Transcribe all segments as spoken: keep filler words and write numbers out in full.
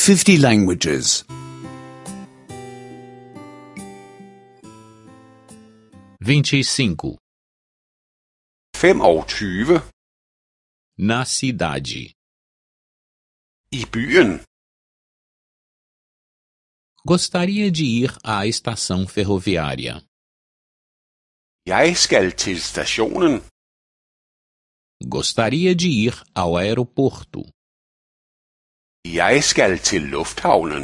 fifty languages. vinte e cinco. femogtyve. Na cidade. I byen. Gostaria de ir à estação ferroviária. Jeg skal til stationen. Gostaria de ir ao aeroporto. Jeg skal til lufthavnen.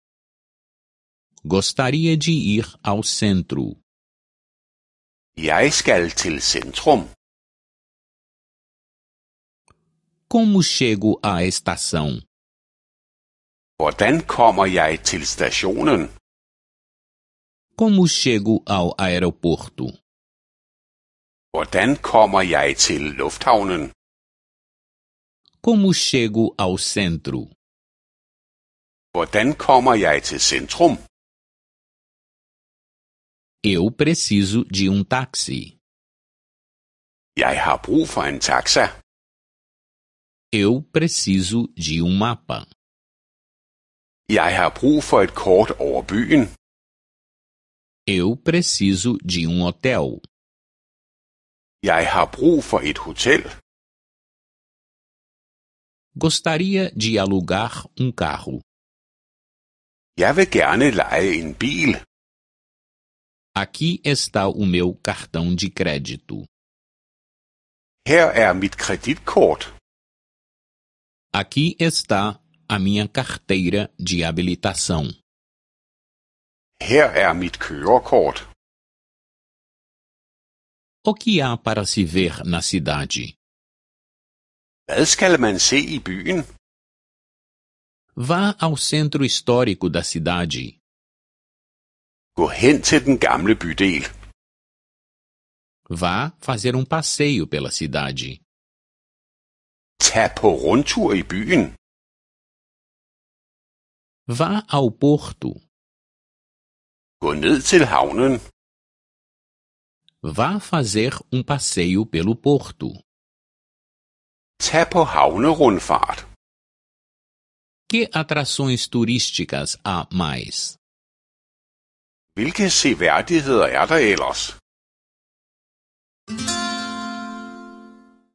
Gostaria de ir ao centro. Jeg skal til centrum. Como chego à estação? Hvordan kommer jeg til stationen? Como chego ao aeroporto? Hvordan kommer jeg til lufthavnen? Como chego ao centro? Hvordan kommer jeg til centrum? Eu preciso de um táxi. Jeg har brug for en taxa. Eu preciso de um mapa. Jeg har brug for et kort over byen. Eu preciso de um hotel. Jeg har brug for et hotel. Gostaria de alugar um carro. Jeg vil gerne leje en bil. Aqui está o meu cartão de crédito. Her er mit kreditkort. Aqui está a minha carteira de habilitação. Her er mit kørekort. O que há para se ver na cidade? Hvad skal man se i byen? Vá ao centro histórico da cidade. Gå hen til den gamle bydel. Vá fazer um passeio pela cidade. Tag på rundtur i byen. Vá ao porto. Gå ned til havnen. Vá fazer um passeio pelo porto. Tag på havnerundfart. Que atrações turísticas há mais? Hvilke seværdigheder er der ellers?